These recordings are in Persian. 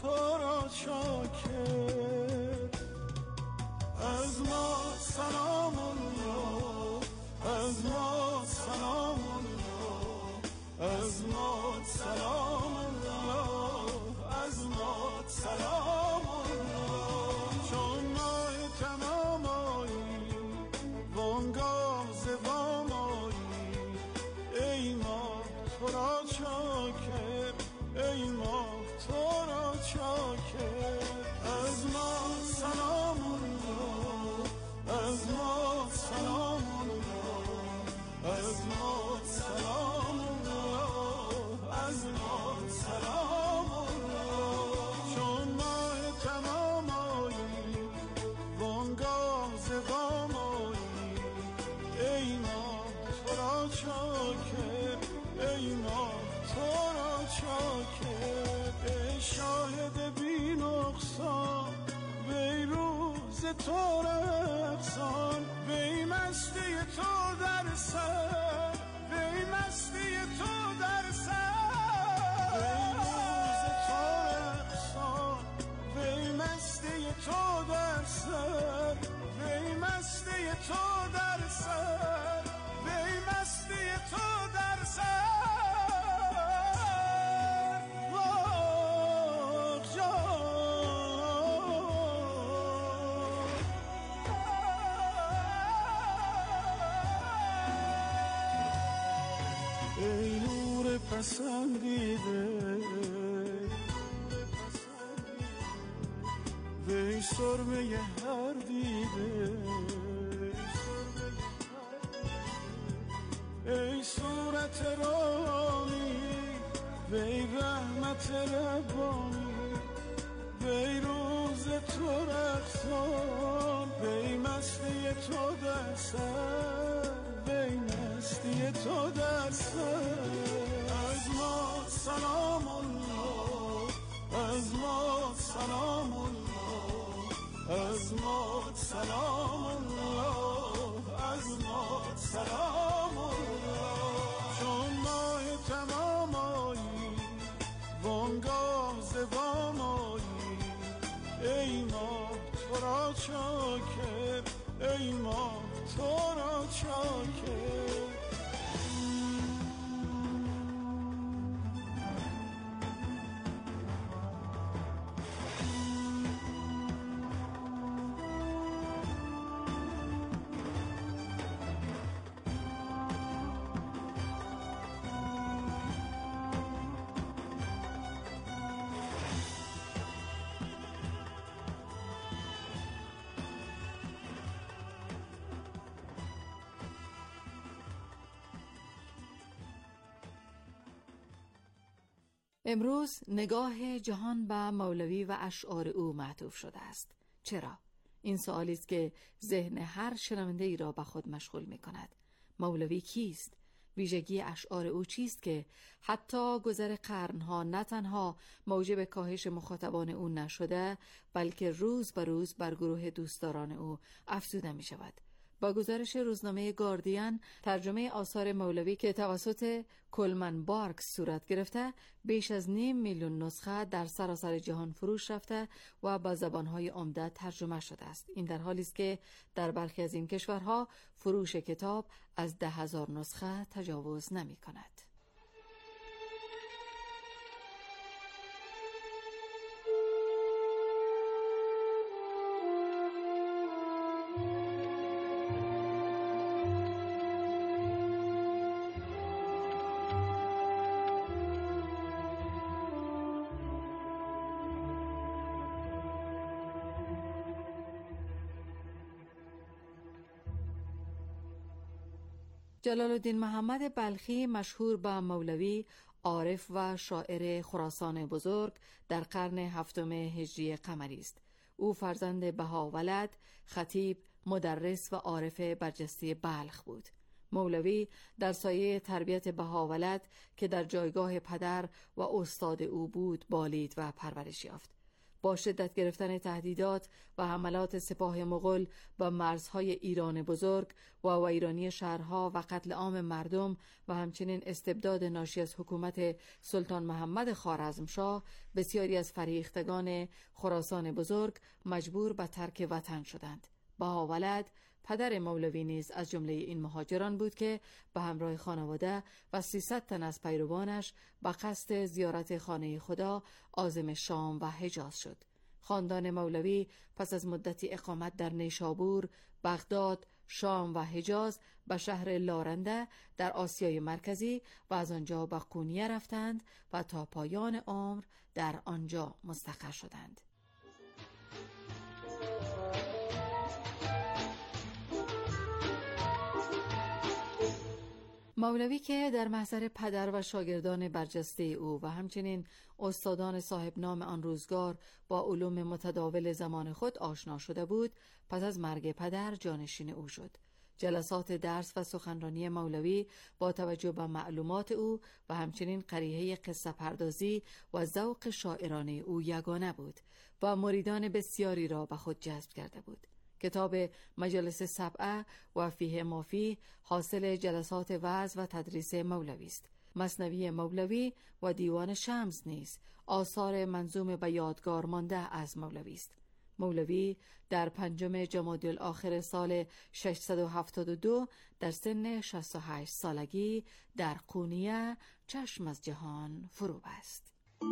تو را چاکر. از ما سلام الله، از ما سلام الله، از ما سلام الله، از ما سلام الله. چون ماه تمام آیی وانگاه زبام آیی، ای ماه تو را چاکر، ای ماه تو را چاکر. از ما سلام الله، از ما سلام الله، از ما سلام الله، از ما سلام الله. چون ماه تمام آیی وانگاه زبام آیی، ای ماه تو را چاکر، ای ماه تو را چاکر. ای شاهد بی نقصان، وی روز تو رقصان، وی مستی تو در سر، وی مستی تو در سر. وی روز تو رقصان، وی مستی تو در سر، وی مستی تو در سر، وی مستی تو در سر. ای نور پسندیده، وی سرمه هر دیده، ای صورت رانی، وی رحمت ربانی، وی روز تو رقصان، وی مستی تو در سر، وی مستی تو در سر. از ما سلام الله، از ما سلام الله، از ما سلام الله، از ما سلام الله. چون ماه تمام آیی وانگاه زبام آیی، ای ماه تو را چاکر، ای ماه تو را چاکر. امروز نگاه جهان به مولوی و اشعار او معطوف شده است. چرا؟ این سوالی است که ذهن هر شنونده ای را به خود مشغول می کند. مولوی کیست؟ ویژگی اشعار او چیست که حتی گذر قرنها نه تنها موجب کاهش مخاطبان او نشده، بلکه روز به روز بر گروه دوستداران او افزوده می شود؟ با گزارش روزنامه گاردین، ترجمه آثار مولوی که توسط کلمن بارکس صورت گرفته بیش از 500,000 نسخه در سراسر جهان فروش رفته و با زبانهای عمده ترجمه شده است. این در حالی است که در برخی از این کشورها فروش کتاب از 10,000 نسخه تجاوز نمی کند. جلال الدین محمد بلخی، مشهور به مولوی، عارف و شاعر خراسان بزرگ، در قرن 7 هجری قمری است. او فرزند بهاولد، خطیب، مدرس و عارف برجسته بلخ بود. مولوی در سایه تربیت بهاولد که در جایگاه پدر و استاد او بود بالید و پرورش یافت. با شدت گرفتن تهدیدات و حملات سپاه مغول به مرزهای ایران بزرگ و ویرانی شهرها و قتل عام مردم و همچنین استبداد ناشی از حکومت سلطان محمد خوارزمشاه، بسیاری از فریختگان خراسان بزرگ مجبور به ترک وطن شدند. بهاولد پدر مولوی نیز از جمله این مهاجران بود که به همراه خانواده و 300 تن از پیروانش به قصد زیارت خانه خدا عازم شام و حجاز شد. خاندان مولوی پس از مدتی اقامت در نیشابور، بغداد، شام و حجاز به شهر لارنده در آسیای مرکزی و از آنجا به قونیه رفتند و تا پایان عمر در آنجا مستقر شدند. مولوی که در محضر پدر و شاگردان برجسته او و همچنین استادان صاحب نام آن روزگار با علوم متداول زمان خود آشنا شده بود، پس از مرگ پدر جانشین او شد. جلسات درس و سخنرانی مولوی با توجه به معلومات او و همچنین قریحه قصه پردازی و ذوق شاعرانه او یگانه بود و مریدان بسیاری را به خود جذب کرده بود. کتاب مجالس سبعه و فیه ما فیه حاصل جلسات وعظ و تدریس مولوی است. مثنوی مولوی و دیوان شمس نیز آثار منظوم به یادگار مانده از مولوی است. مولوی در 5 جمادی الاخر سال 672 در سن 68 سالگی در قونیه چشم از جهان فرو بست.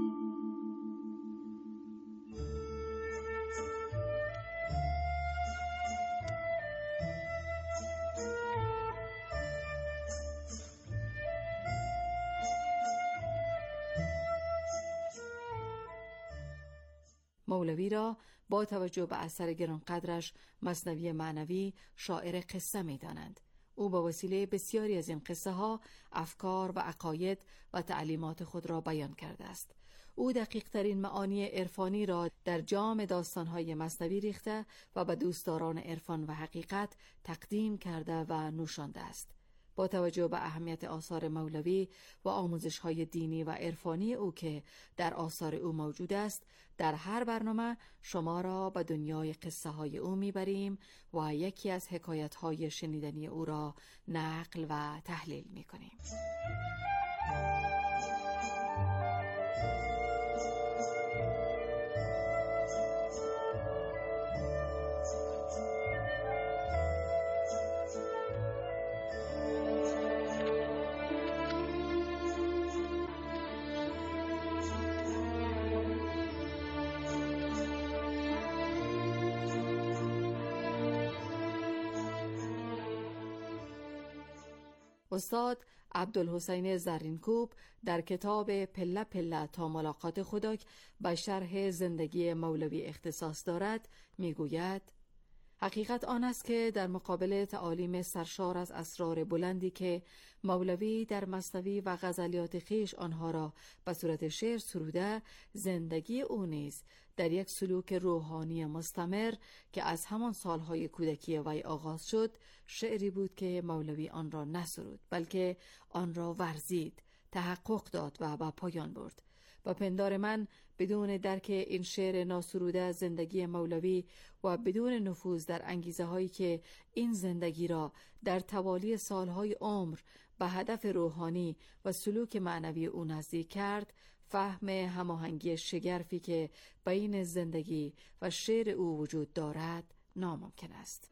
مولوی را با توجه به اثر گرانقدرش مثنوی معنوی شاعر قصه می دانند. او با وسیله بسیاری از این قصه ها افکار و عقاید و تعلیمات خود را بیان کرده است. او دقیق ترین معانی عرفانی را در جام داستان‌های مثنوی ریخته و به دوستداران عرفان و حقیقت تقدیم کرده و نوشانده است. با توجه به اهمیت آثار مولوی و آموزش‌های دینی و عرفانی او که در آثار او موجود است، در هر برنامه شما را به دنیای قصه‌های او می‌بریم و یکی از حکایت‌های شنیدنی او را نقل و تحلیل می‌کنیم. استاد عبدالحسین زرینکوب در کتاب پله پله تا ملاقات خدا به شرح زندگی مولوی اختصاص دارد میگوید: حقیقت آن است که در مقابل تعالیم سرشار از اسرار بلندی که مولوی در مثنوی و غزلیات خویش آنها را به صورت شعر سروده، زندگی او نیز در یک سلوک روحانی مستمر که از همان سالهای کودکی وی آغاز شد، شعری بود که مولوی آن را نسرود بلکه آن را ورزید، تحقق داد و به پایان برد. و پندار من بدون درک این شعر ناسروده از زندگی مولوی و بدون نفوذ در انگیزه هایی که این زندگی را در توالی سالهای عمر به هدف روحانی و سلوک معنوی او نزدیک کرد، فهم هماهنگی شگرفی که بین زندگی و شعر او وجود دارد ناممکن است.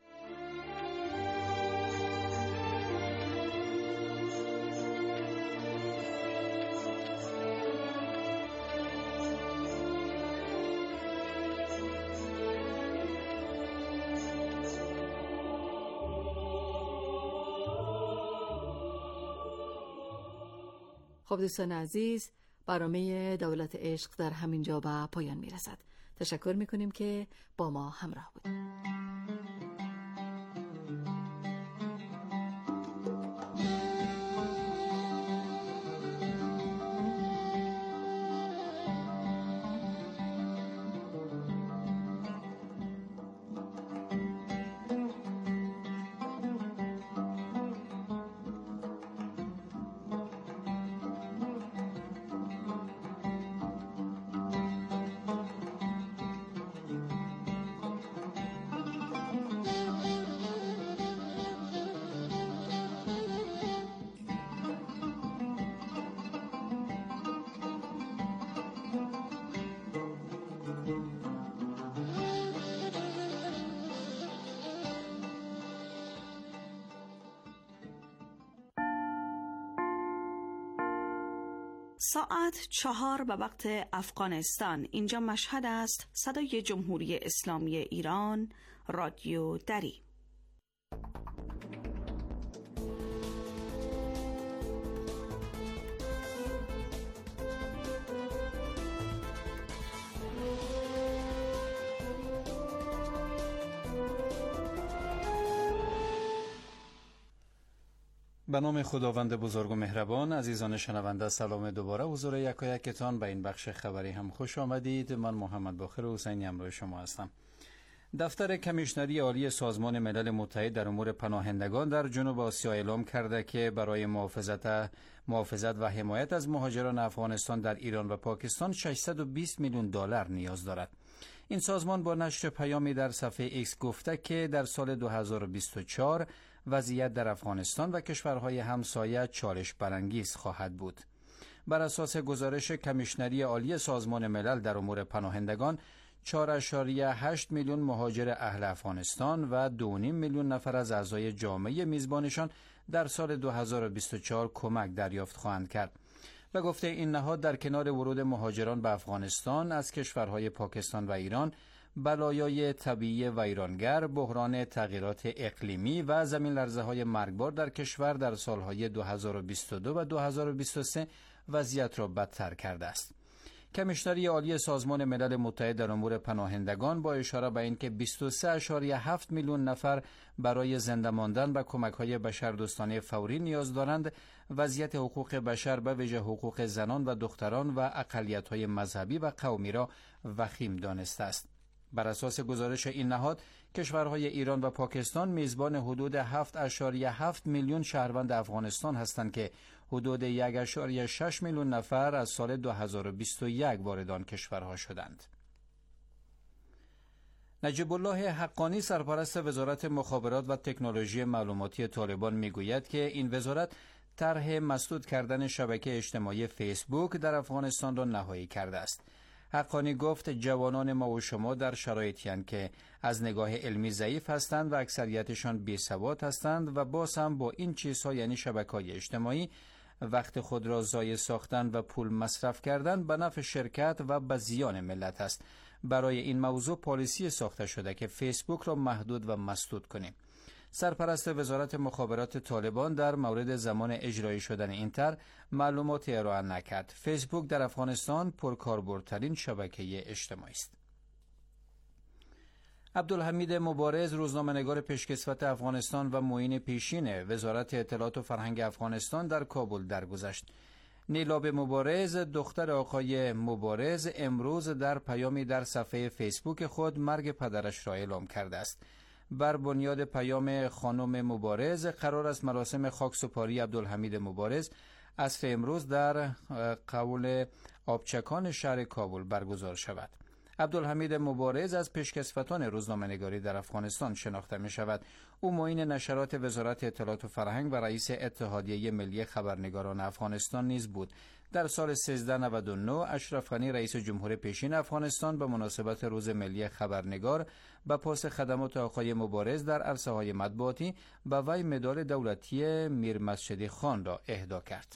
خب دوستان عزیز، برنامه دولت عشق در همین جا به پایان میرسد. تشکر میکنیم که با ما همراه بودید. ساعت 4 به وقت افغانستان. اینجا مشهد است. صدای جمهوری اسلامی ایران، رادیو دری. به نام خداوند بزرگ و مهربان. عزیزان شنونده، سلام دوباره حضور یکایکتان. به این بخش خبری هم خوش آمدید. من محمد باقر حسینی همراه شما هستم. دفتر کمیشنری عالی سازمان ملل متحد در امور پناهندگان در جنوب آسیا اعلام کرده که برای محافظت و حمایت از مهاجران افغانستان در ایران و پاکستان 620 میلیون دلار نیاز دارد. این سازمان با نشر پیامی در صفحه ایکس گفته که در سال 2024 وضعیت در افغانستان و کشورهای همسایه چالش برانگیز خواهد بود. بر اساس گزارش کمیشنری عالی سازمان ملل در امور پناهندگان، 4.8 میلیون مهاجر اهل افغانستان و 2.5 میلیون نفر از اعضای جامعه میزبانشان در سال 2024 کمک دریافت خواهند کرد. و گفته این نهاد در کنار ورود مهاجران به افغانستان از کشورهای پاکستان و ایران، بلایای طبیعی ویرانگر، بحران تغییرات اقلیمی و زمین لرزه‌های مرگبار در کشور در سالهای 2022 و 2023 وضعیت را بدتر کرده است. کمیشنری عالی سازمان ملل متحد در امور پناهندگان با اشاره به اینکه 23.7 میلیون نفر برای زنده ماندن و کمک‌های بشردوستانه فوری نیاز دارند، وضعیت حقوق بشر به ویژه حقوق زنان و دختران و اقلیت‌های مذهبی و قومی را وخیم دانسته است. بر اساس گزارش این نهاد، کشورهای ایران و پاکستان میزبان حدود 7.7 میلیون شهروند افغانستان هستند که حدود 1.6 میلیون نفر از سال 2021 وارد آن کشورها شدند. نجیب الله حقانی، سرپرست وزارت مخابرات و تکنولوژی معلوماتی طالبان، میگوید که این وزارت طرح مسدود کردن شبکه اجتماعی فیسبوک در افغانستان را نهایی کرده است. حقانی گفت جوانان ما و شما در شرایطی هستند که از نگاه علمی ضعیف هستند و اکثریتشان بی‌سواد هستند و باز هم با این چیزها، یعنی شبکه‌های اجتماعی، وقت خود را ضایع ساختن و پول مصرف کردن به نفع شرکت و به زیان ملت است. برای این موضوع پالیسی ساخته شده که فیسبوک را محدود و مسدود کنیم. سرپرست وزارت مخابرات طالبان در مورد زمان اجرایی شدن این طرح معلوماتی ارائه نکرد. فیسبوک در افغانستان پرکاربردترین شبکه اجتماعی است. عبدالحمید مبارز، روزنامه‌نگار پیشکسوت افغانستان و معین پیشین وزارت اطلاعات و فرهنگ افغانستان، در کابل درگذشت. نیلاب مبارز، دختر آقای مبارز، امروز در پیامی در صفحه فیسبوک خود مرگ پدرش را اعلام کرده است. بر بنیاد پیام خانم مبارز، قرار است مراسم خاکسپاری عبدالحمید مبارز عصر امروز در قول آبچکان شهر کابل برگزار شود. عبدالحمید مبارز از پیشکسوتان روزنامه‌نگاری در افغانستان شناخته می شود. او معین نشرات وزارت اطلاعات و فرهنگ و رئیس اتحادیه ملی خبرنگاران افغانستان نیز بود. در سال 1399 اشرف غنی، رئیس جمهور پیشین افغانستان، به مناسبت روز ملی خبرنگار به پاس خدمات آقای مبارز در عرصه‌های مطبوعاتی به وی مدال دولتی میر مسجدی خان را اهدا کرد.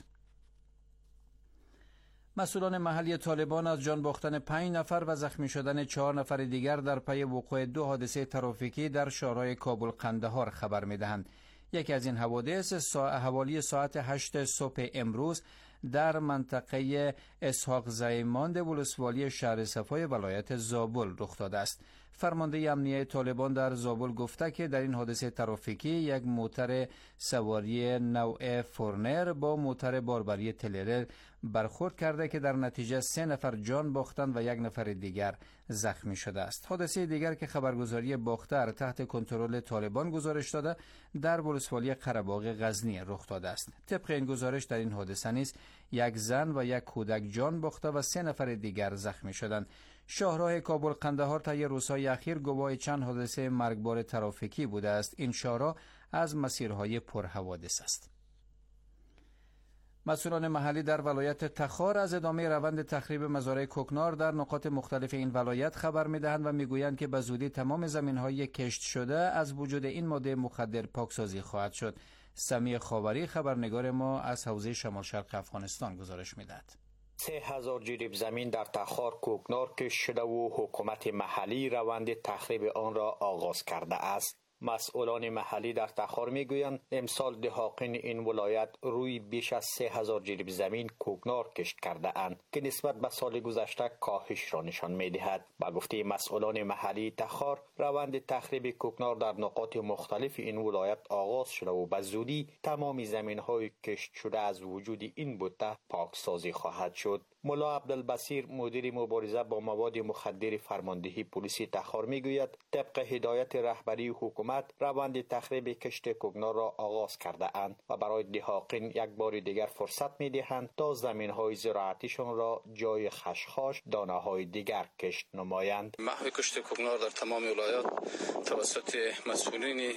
مسئولان محلی طالبان از جان باختن 5 نفر و زخمی شدن 4 نفر دیگر در پی وقوع 2 حادثه ترافیکی در شهرهای کابل قندهار خبر می‌دهند. یکی از این حوادث حوالی ساعت 8 صبح امروز در منطقه اسحاق زیماند ولسوالی شهر صفای ولایت زابل رخ داده است. فرمانده امنیه طالبان در زابل گفته که در این حادثه ترافیکی یک موتر سواری نوع فورنر با موتر باربری تلرر برخورد کرده که در نتیجه 3 نفر جان باختند و 1 نفر دیگر زخمی شده است. حادثه دیگر که خبرگزاری باختر تحت کنترل طالبان گزارش داده در ولسوالی قره‌باغ غزنی رخ داده است. طبق این گزارش در این حادثه نیز 1 زن و 1 کودک جان باخته و 3 نفر دیگر زخمی شدند. شاهراه کابل قندهار طی روزهای اخیر گواه چند حادثه مرگبار ترافیکی بوده است. این شاهراه از مسیرهای پرحوادث است. مسئولان محلی در ولایت تخار از ادامه روند تخریب مزارع کوکنار در نقاط مختلف این ولایت خبر می‌دهند و می‌گویند که به زودی تمام زمین‌های کشت شده از وجود این ماده مخدر پاکسازی خواهد شد. سمیع خاوری، خبرنگار ما از حوزه شمال شرق افغانستان گزارش می‌دهد. 3000 جریب زمین در تخار کوکنار کشت شده و حکومت محلی روند تخریب آن را آغاز کرده است. مسئولان محلی در تخار میگویند امسال دهاقین این ولایت روی بیش از 3000 جریب زمین کوکنار کشت کرده اند که نسبت به سال گذشته کاهش را نشان میدهد. با گفته مسئولان محلی تخار، روند تخریب کوکنار در نقاط مختلف این ولایت آغاز شده و به زودی تمام زمین‌های کشت شده از وجود این بوته پاکسازی خواهد شد. ملا عبدالبصیر مدیر مبارزه با مواد مخدر فرماندهی پلیس تخار میگوید طبق هدایت رهبری حکومت روند تخریب کشت کوکنار را آغاز کرده اند و برای دهاقین یک بار دیگر فرصت میدهند تا زمین‌های زراعتیشان را جای خشخاش دانه‌های دیگر کشت نمایند. محو کشت کوکنار در تمام ولایات توسط مسئولین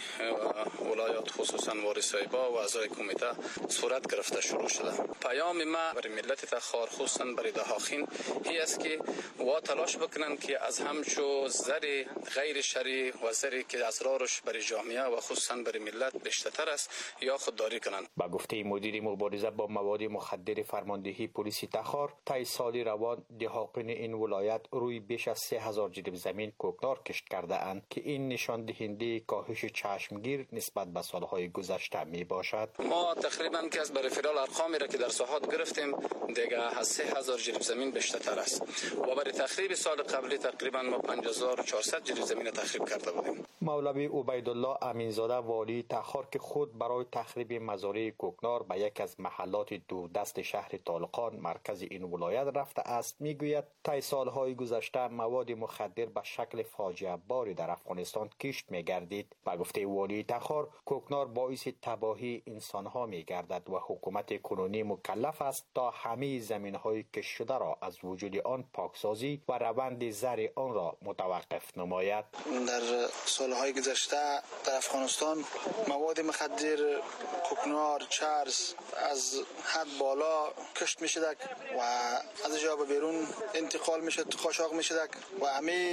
ولایات خصوصا وارثای با و اعضای کمیته صورت گرفته شروع شده. پیام ما برای ملت تخار خصوصا برای دهاقین این است که وا تلاش بکنن که از همچو زر غیر شرعی و زری که اسرارش برای جامعه و خصوصا برای ملت بیشتر است یا خودداری کنند. با گفته مدیر مبارزه با مواد مخدر فرماندهی پلیس تخار، طی سال روان دهاقین این ولایت روی بیش از 3000 جریب زمین کوکنار کشت کرده اند که این نشان دهنده کاهش چشمگیر نسبت به سالهای گذشته می باشد. ما تقریبا که از برای فرال ارقامی را که در ساحات گرفتیم دیگه از 3000 جریب زمین بیشتر است و برای تخریب سال قبلی تقریبا ما 5400 جریب زمین تخریب کرده بودیم. مولوی عبیدالله امینزاده والی تخار که خود برای تخریب مزارع کوکنار به یک از محلات دوردست شهر طالقان مرکز این ولایت رفته است میگوید طی سالهای گذشته مواد مخدر به شکل فاجعه باری در افغانستان کشت میگردید. به گفته والی تخار کوکنار باعث تباهی انسانها میگردد و حکومت کنونی مکلف است تا همه زمینهای کشت شده را از وجود آن پاکسازی و روند زر آن را متوقف نماید. در سالهای گذشته در افغانستان مواد مخدر کوکنار، چرس از حد بالا کشت میشد و از جا به بیرون انتقال میشد، قاچاق میشد و همه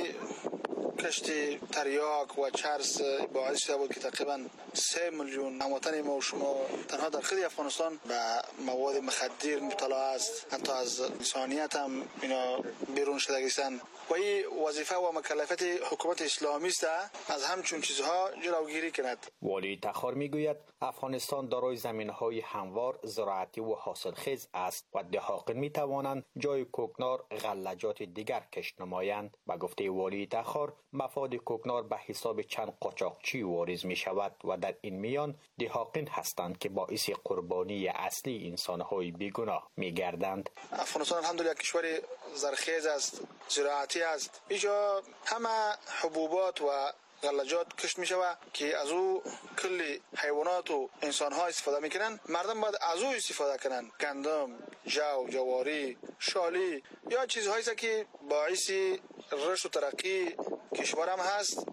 کشت تریاک و چرس باعث شده بود که تقریبا 3 میلیون هموطن ما و شما تنها در خود افغانستان به مواد مخدر مبتلا است. حتی از انسانیت هم اینا بیرون شدگیستن و این وظیفه و مکلفیت حکومت اسلامی است از همچون چیزها جلوگیری کند. والی تخار میگوید افغانستان دارای زمینهای هموار زراعتی و حاصلخیز است و دهاقین میتوانند جای کوکنار غلجات دیگر کشت نمایند. با گفته والی تخار مفاد کوکنار به حساب چند قاچاقچی واریز می شود و در این میان دهاقین هستند که باعث قربانی اصلی انسانهای بیگناه می گردند. افغانستان الحمدلله کشور زرخیز است، زراعتی است. اینجا همه حبوبات و غلجات کشت می شود که از او کلی حیوانات و انسان ها استفاده می کنن. مردم باید از او استفاده کنن. گندم، جو، جواری، شالی یا چیزهایی است که باعث رشد و ترقی کشور هم هست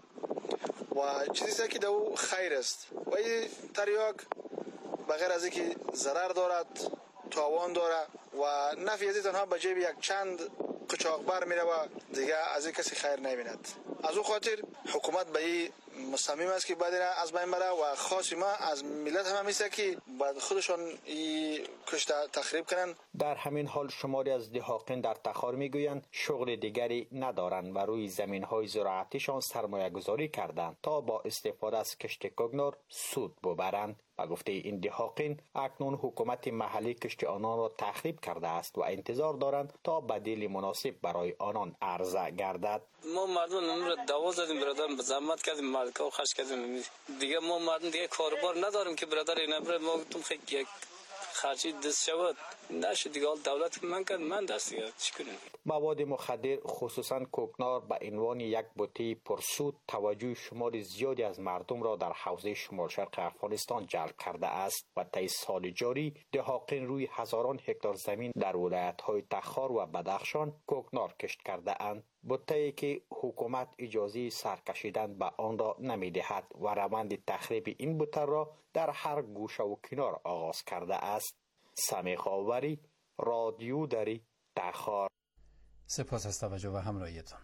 و چیزی است که دو خیر است. و این تریاک بغیر از اینکه ضرر دارد، تاوان دارد و نفعی از تنها به جیب یک چند قاچاق بر میره و دیگه از این کسی خیر نمیبیند. از او خاطر حکومت به این مصمم است که باید از بین بره و خاص ما از ملت هم میشه که باید خودشان این کشت تخریب کنن. در همین حال شماری از دهاقین در تخار میگویند شغل دیگری ندارند و روی زمینهای زراعتیشان سرمایه گذاری کردند تا با استفاده از کشت کوکنار سود ببرند. با گفته این دهاقین اکنون حکومت محلی کشت آنان را تخریب کرده است و انتظار دارند تا بدیل مناسب برای آنان عرضه گردد. ما مردم نمره دوا زدیم برادر، زحمت کردیم، مالکا و خرج کردیم دیگه. ما مردم دیگه کاروبار نداریم که برادر اینا بره ما گفتم خیلی یک خرجی دست شود نشه دیگه. دولت من کرد من دست دیگه چی کنیم. مواد مخدر خصوصا کوکنار به عنوان یک بوته پرسود توجه شمار زیادی از مردم را در حوزه شمال شرق افغانستان جلب کرده است و طی سال جاری دهاقین روی هزاران هکتار زمین در ولایت‌های تخار و بدخشان کوکنار کشت کرده اند. بوته‌ای که حکومت اجازه سرکشیدن به آن را نمی‌دهد و روند تخریب این بوته را در هر گوشه و کنار آغاز کرده است. سمیع آوری، رادیو دری، تخار. سپاس از توجه و همراهیتان.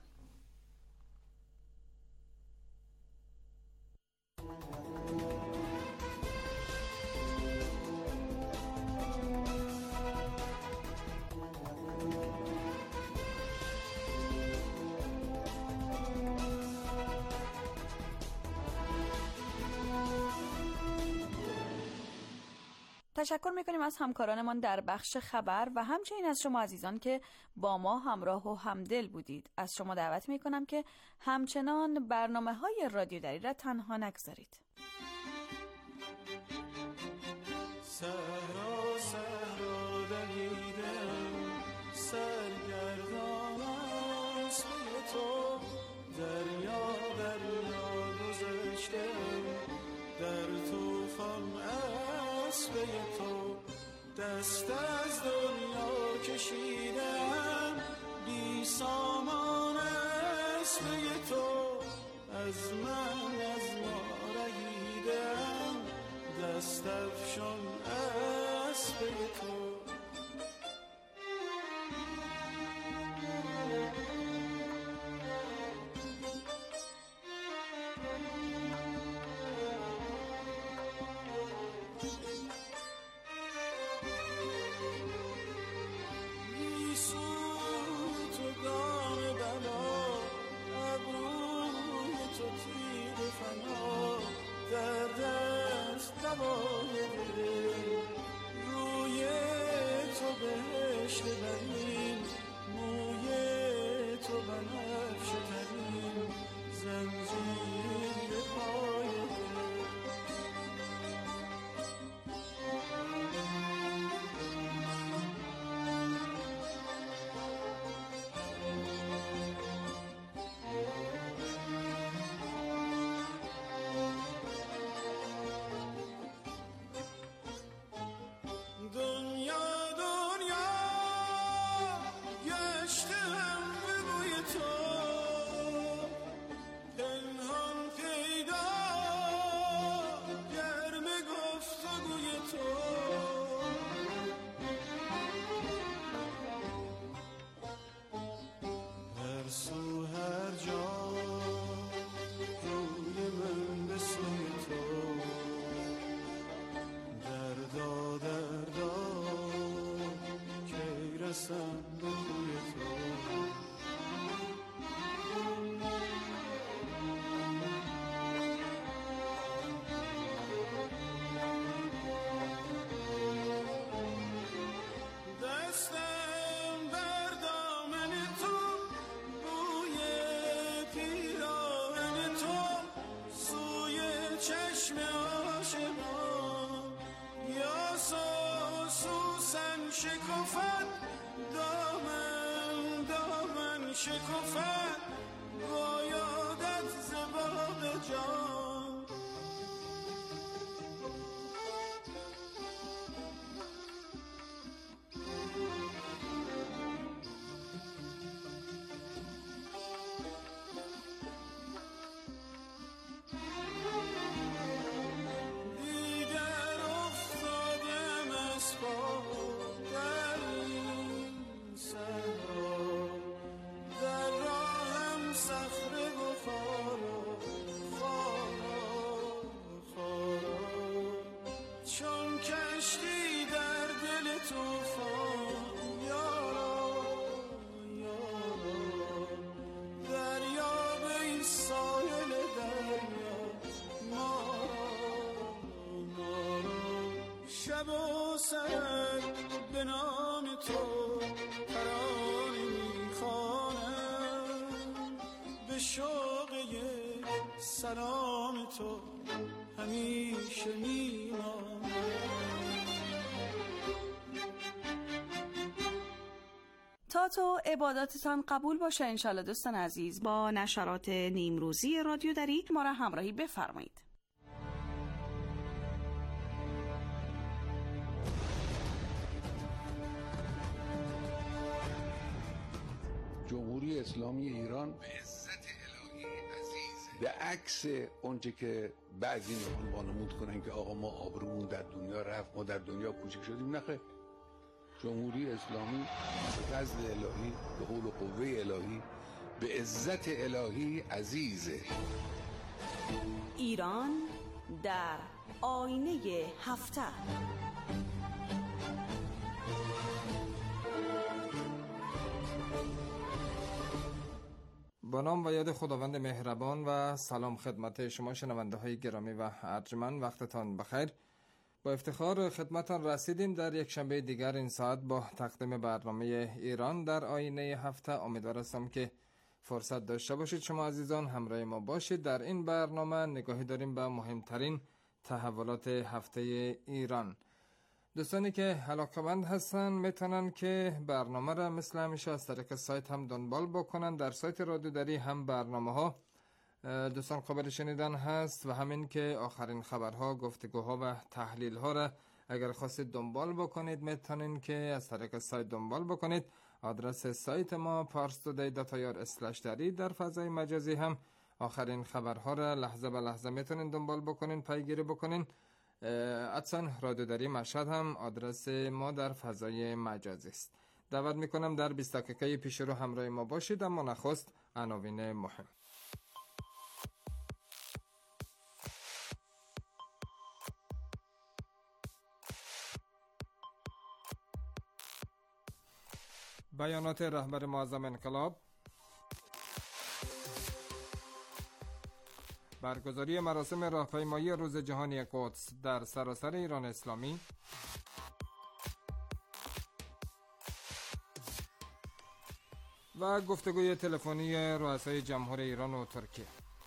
تشکر میکنیم از همکارانمان در بخش خبر و همچنین از شما عزیزان که با ما همراه و همدل بودید. از شما دعوت میکنم که همچنان برنامه‌های رادیو دری را تنها نگذارید. صحرا صحرا دویدم، سرگردان است به تو، دریا دریا گذشتم، در طوفان است به تو، دست از دنیا کشیدم، بی سامان است به تو، از من از ما رهیدم، دست افشان است به تو. روی تو بهشت برین، موی تو بنفشه ترین، زنجیر پای شکفت دامن شکفت بایادت زباب جان. دیگر افتادم از پا شب و سر به نام تو ترانه میخوانم، به شوق یک سلام تو همیشه میمانم. تا تو عباداتتان قبول باشه انشالله. دوستان عزیز، با نشرات نیمروزی رادیو دری ما را همراهی بفرمایید. جمهوری اسلامی ایران به عزت الهی عزیزه، به عکس اونچه که بعضی میخوان وانمود کنن که آقا ما آبرومون در دنیا رفت، ما در دنیا کوچک شدیم. نخیر، جمهوری اسلامی به فضل الهی، به حول و قوه الهی، به عزت الهی عزیزه. ایران در آینه هفته. با نام و یاد خداوند مهربان و سلام خدمت شما شنونده های گرامی و ارجمند، وقتتان بخیر. با افتخار خدمتان رسیدیم در یک شنبه دیگر این ساعت با تقدیم برنامه ایران در آینه هفته. امیدوارم که فرصت داشته باشید شما عزیزان همراه ما باشید. در این برنامه نگاهی داریم به مهمترین تحولات هفته ایران. دوستانی که علاقه‌مند هستن میتونن که برنامه را مثل همیشه از طریق سایت هم دنبال بکنن. در سایت رادیو دری هم برنامه ها دوستان قابل شنیدن هست و همین که آخرین خبرها، گفتگوها و تحلیل ها را اگر خواستید دنبال بکنید میتونین که از طریق سایت دنبال بکنید. آدرس سایت ما parstoday.ir/dari. در فضای مجازی هم آخرین خبرها را لحظه به لحظه میتونین دنبال بکنین، پیگیری بکنین. ادسان رادیو دری مشهد هم آدرس ما در فضای مجازی است. دعوت میکنم در 20 دقیقه پیش رو همراه ما باشید. اما نخست عناوین مهم. بیانات رهبر معظم انقلاب، برگزاری مراسم راهپیمایی روز جهانی قدس در سراسر ایران اسلامی، و گفتگوی تلفنی رؤسای جمهور ایران و ترکیه.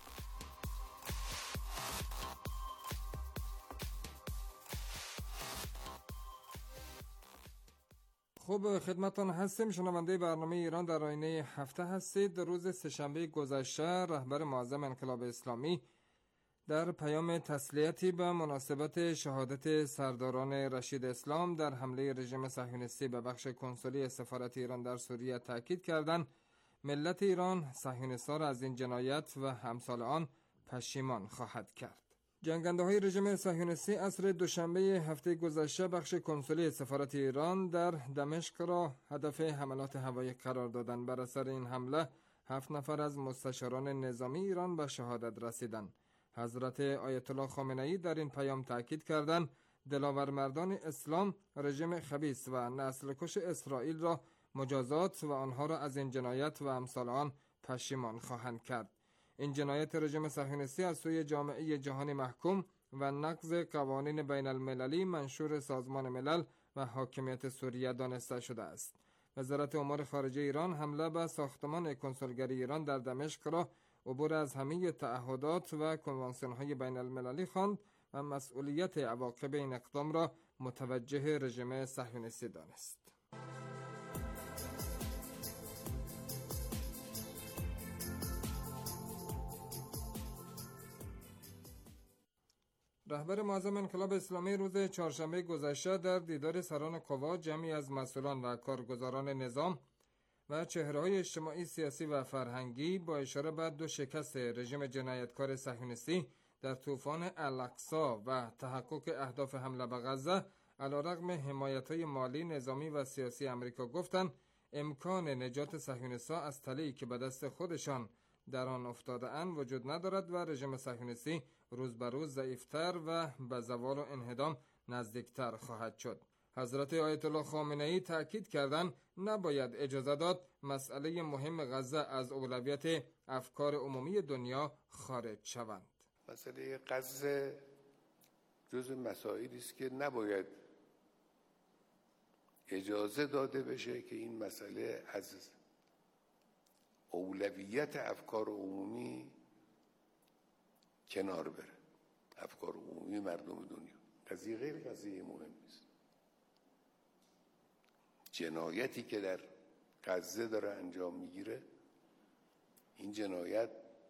خوب، خدمتان هستیم. شنونده برنامه ایران در آینه هفته هستید. روز سه‌شنبه گذشته رهبر معظم انقلاب اسلامی در پیام تسلیتی به مناسبت شهادت سرداران رشید اسلام در حمله رژیم صهیونیستی به بخش کنسولی سفارت ایران در سوریه تاکید کردند ملت ایران صهیونیست‌ها را از این جنایت و امثال آن پشیمان خواهد کرد. جنگنده‌های رژیم صهیونیستی عصر دوشنبه هفته گذشته بخش کنسولی سفارت ایران در دمشق را هدف حملات هوایی قرار دادند. بر اثر این حمله 7 نفر از مستشاران نظامی ایران به شهادت رسیدند. حضرت آیت الله خامنه‌ای در این پیام تاکید کردند دلاورمردان اسلام رژیم خبیث و نسل‌کش اسرائیل را مجازات و آنها را از این جنایت و امثال آن پشیمان خواهند کرد. این جنایت رژیم صهیونیستی از سوی جامعه جهانی محکوم و نقض قوانین بین المللی منشور سازمان ملل و حاکمیت سوریه دانسته شده است. وزارت امور خارجه ایران حمله به ساختمان کنسولگری ایران در دمشق را عبور از همه تعهدات و کنوانسیون‌های بین المللی خواند و مسئولیت عواقب این اقدام را متوجه رژیم صهیونیستی دانست. رهبر معظم انقلاب اسلامی روز چهارشنبه گذشته در دیدار سران قوا جمعی از مسئولان و کارگزاران نظام و چهره‌های اجتماعی، سیاسی و فرهنگی با اشاره به 2 شکست رژیم جنایتکار صهیونیستی در طوفان الاقصی و تحقق اهداف حمله به غزه علیرغم حمایت‌های مالی، نظامی و سیاسی آمریکا گفتند امکان نجات صهیونیست‌ها از تله‌ای که به دست خودشان در آن افتاده اند وجود ندارد و رژیم صهیونیستی روز به روز ضعیفتر و به زوال و انهدام نزدیکتر خواهد شد. حضرت آیت الله خامنه‌ای تاکید کردند نباید اجازه داد مسئله مهم غزه از اولویت افکار عمومی دنیا خارج شوند. مسئله غزه جزو مسائلی است که نباید اجازه داده بشه که این مسئله از اولویت افکار عمومی کنار بره. افکار عمومی مردم دنیا قضیه غیر قضیه مهم نیست. جنایتی که در غزه داره انجام میگیره، این جنایت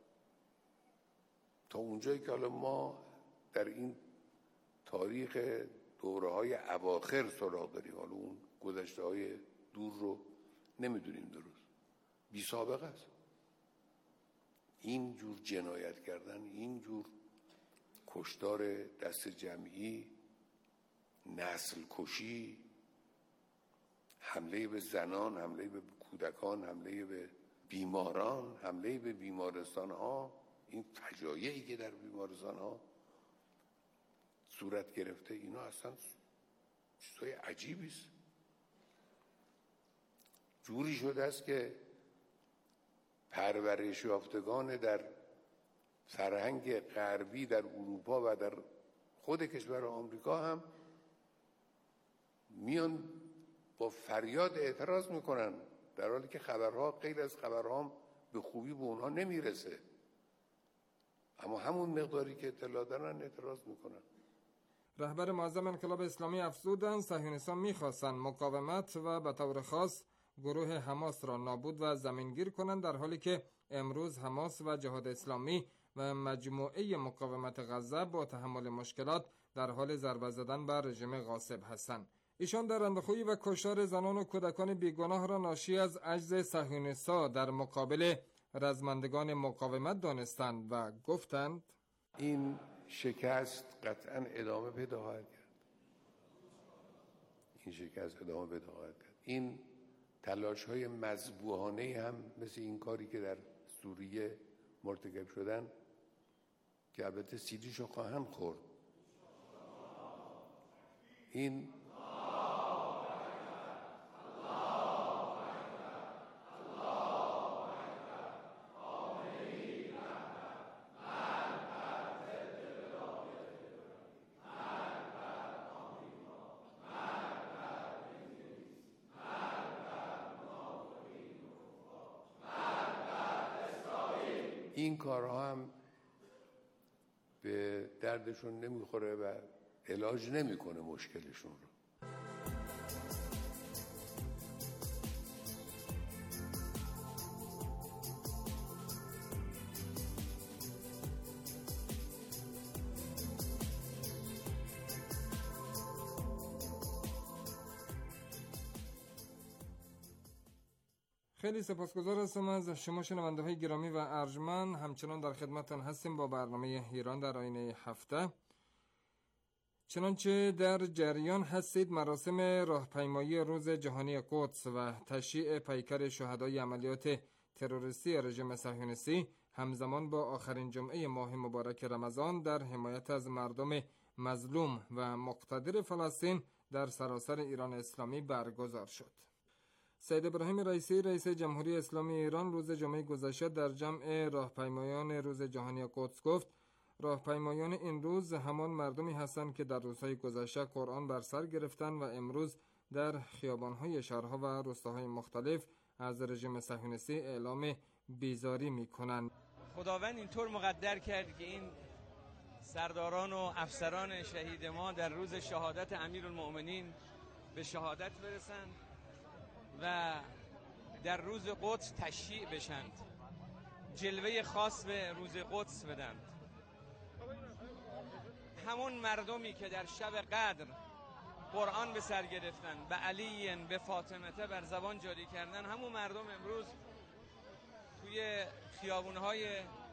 تا اونجایی که حالا ما در این تاریخ دوره‌های اواخر سراغ داریم، حالا اون گذشته‌های دور رو نمیدونیم درست، بی سابقه است. این جور جنایت کردن، این جور کشتار دست جمعی، نسل کشی، حمله به زنان، حمله به کودکان، حمله به بیماران، حمله به بیمارستان ها، این فجایعی که در بیمارستان ها صورت گرفته، اینا اصلا چیزای عجیبی است. جوری شده است که پرورش یافتگان در فرهنگ غربی در اروپا و در خود کشور آمریکا هم میان با فریاد اعتراض میکنن، در حالی که خبرها غیر از خبرها به خوبی به اونها نمیرسه، اما همون مقداری که اطلاع دارن اعتراض میکنن. رهبر معظم انقلاب اسلامی افزودند صهیونیستان میخواستند مقاومت و به طور خاص گروه حماس را نابود و زمینگیر کنند، در حالی که امروز حماس و جهاد اسلامی و مجموعه مقاومت غزه با تحمل مشکلات در حال ضربه زدن بر رژیم غاصب هستند. ایشان در اندوخویی و کشتار زنان و کودکان بیگناه را ناشی از عجز صهیونیست‌ها در مقابل رزمندگان مقاومت دانستند و گفتند این شکست قطعا ادامه پیدا خواهد کرد. این تلاش‌های مذبوحانه هم مثل این کاری که در سوریه مرتکب شدن، که البته سیدیشو خواهند خورد، این کارها هم به دردشون نمیخوره و علاج نمیکنه مشکلشون رو. خیلی سپاسگزار هستم از شما شنونده‌های گرامی و ارجمند. همچنان در خدمتتان هستیم با برنامه ایران در آینه هفته. چنانچه در جریان هستید مراسم راهپیمایی روز جهانی قدس و تشییع پیکر شهدای عملیات تروریستی رژیم صهیونیستی همزمان با آخرین جمعه ماه مبارک رمضان در حمایت از مردم مظلوم و مقتدر فلسطین در سراسر ایران اسلامی برگزار شد. سید ابراهیم رئیسی رئیس جمهوری اسلامی ایران روز جمعه گذشته در جمع راهپیمایان روز جهانی قدس گفت راهپیمایان این روز همان مردمی هستند که در روزهای گذشته قرآن بر سر گرفتند و امروز در خیابان‌های شهرها و روستاهای مختلف از رژیم صهیونیستی اعلام بیزاری می‌کنند. خداوند اینطور مقدر کرد که این سرداران و افسران شهید ما در روز شهادت امیرالمؤمنین به شهادت برسند و در روز قدس تشییع بشند، جلوه خاص به روز قدس بدند. همون مردمی که در شب قدر قرآن به سر گرفتن، به علی به فاطمه بر زبان جاری کردن، همون مردم امروز توی خیابونهای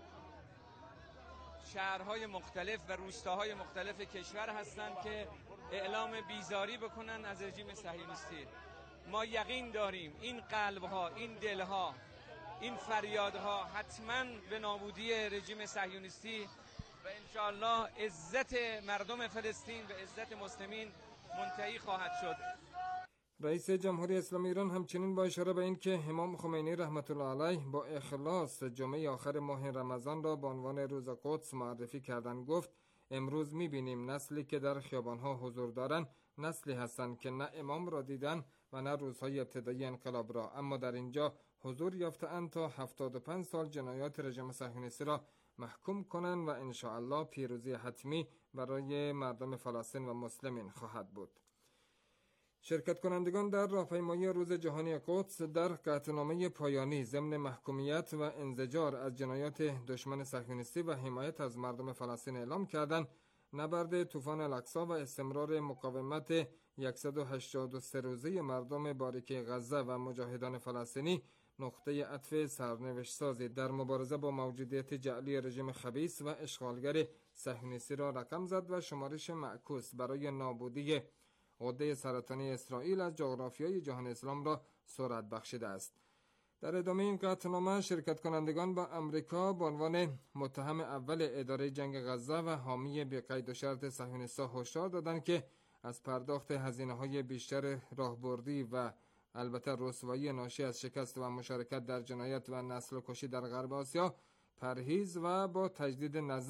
شهرهای مختلف و روستاهای مختلف کشور هستند که اعلام بیزاری بکنن از رژیم صهیونیستی. ما یقین داریم این قلبها، این دلها، این فریادها حتما به نابودی رژیم صهیونیستی و انشاءالله عزت مردم فلسطین و عزت مسلمین منتهی خواهد شد. رئیس جمهوری اسلامی ایران همچنین با اشاره به این که امام خمینی رحمت الله علیه با اخلاص جمعه آخر ماه رمضان را به عنوان روز قدس معرفی کردند گفت امروز می‌بینیم نسلی که در خیابان‌ها حضور دارند نسلی هستند که نه امام را دیدن و نه روزهای ابتدایی انقلاب را، اما در اینجا حضور یافته‌اند تا 75 سال جنایات رژیم صهیونیستی را محکوم کنند و انشاءالله پیروزی حتمی برای مردم فلسطین و مسلمین خواهد بود. شرکت کنندگان در راهپیمایی روز جهانی قدس در قطعنامه پایانی ضمن محکومیت و انزجار از جنایات دشمن صهیونیستی و حمایت از مردم فلسطین اعلام کردند نبرد طوفان الاقصی و استمرار مقاومت 183 روزه مردم باریکه غزه و مجاهدان فلسطینی نقطه عطف سرنوشت سازی در مبارزه با موجودیت جعلی رژیم خبیث و اشغالگر صهیونیستی را رقم زد و شمارش معکوس برای نابودی غده سرطانی اسرائیل از جغرافیای جهان اسلام را سرعت بخشیده است. در ادامه این قطعنامه شرکت کنندگان با امریکا به عنوان متهم اول اداره جنگ غزه و حامی بی قید و شرط صهیونیست‌ها هشدار دادند که از پرداخت هزینه‌های بیشتر راهبردی و البته رسوایی ناشی از شکست و مشارکت در جنایت و نسل کشی در غرب آسیا پرهیز و با تجدید نظر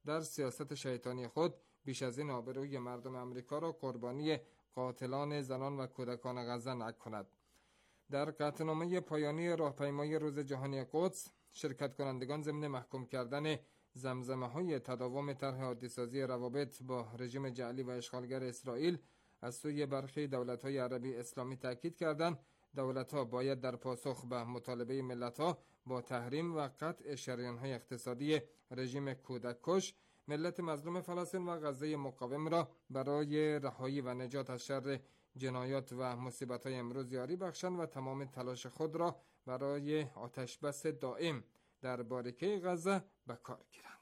در سیاست شیطانی خود بیش از این آبروی مردم امریکا را قربانی قاتلان زنان و کودکان غزه نکند. در قطعنامه پایانی راهپیمایی روز جهانی قدس، شرکت کنندگان ضمن محکوم کردن زمزمه‌های تداوم طرح عادی‌سازی روابط با رژیم جعلی و اشغالگر اسرائیل از سوی برخی دولت‌های عربی اسلامی تاکید کردند دولت‌ها باید در پاسخ به مطالبه ملت‌ها با تحریم و قطع شریان‌های اقتصادی رژیم کودک‌کش ملت مظلوم فلسطین و غزه مقاوم را برای رهایی و نجات از شر جنایات و مصیبت‌های امروز یاری بخشند و تمام تلاش خود را برای آتشبس دائم در باریکه غزه به کار گیرند.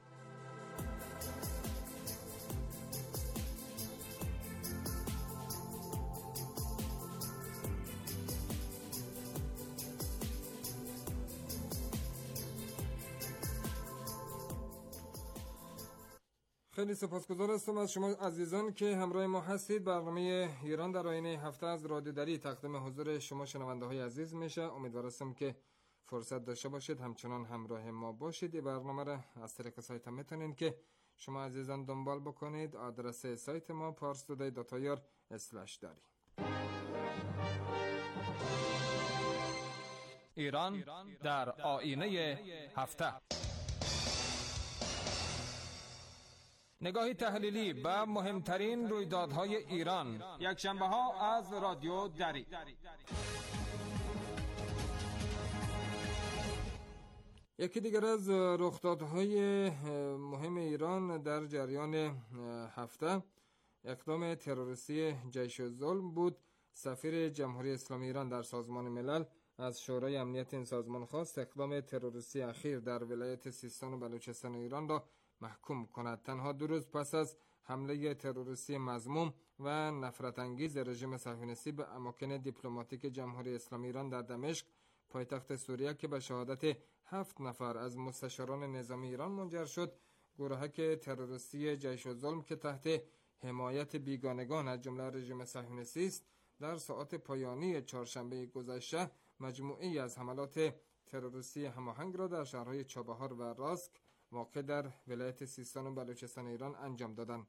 خیلی سپاسگزار هستم از شما عزیزان که همراه ما هستید. برنامه ایران در آینه هفته از رادیو دری تقدیم حضور شما شنونده های عزیز میشه. امیدوارم که فرصت داشته باشید همچنان همراه ما باشید. این برنامه را از طریق سایت هم میتونید که شما عزیزان دنبال بکنید. آدرس سایت ما parstoday.ir/dari. ایران در آینه هفته. نگاهی تحلیلی به مهمترین رویدادهای ایران، یک شنبه ها از رادیو دری. یکی دیگر از رخدادهای مهم ایران در جریان هفته اقدام تروریستی جیش الظلم بود. سفیر جمهوری اسلامی ایران در سازمان ملل از شورای امنیت این سازمان خواست اقدام تروریستی اخیر در ولایت سیستان و بلوچستان ایران را محکوم کند. تنها 2 روز پس از حمله تروریستی مذموم و نفرت انگیز رژیم صهیونیستی به اماکن دیپلماتیک جمهوری اسلامی ایران در دمشق پایتخت سوریه که به شهادت 7 نفر از مستشاران نظامی ایران منجر شد، گروهک تروریستی جیش الظلم که تحت حمایت بیگانگان از جمله رژیم صهیونیستی است، در ساعات پایانی چهارشنبه گذشته مجموعه‌ای از حملات تروریستی هماهنگ را در شهرهای چابهار و راسک واقع در ولایت سیستان و بلوچستان ایران انجام دادند.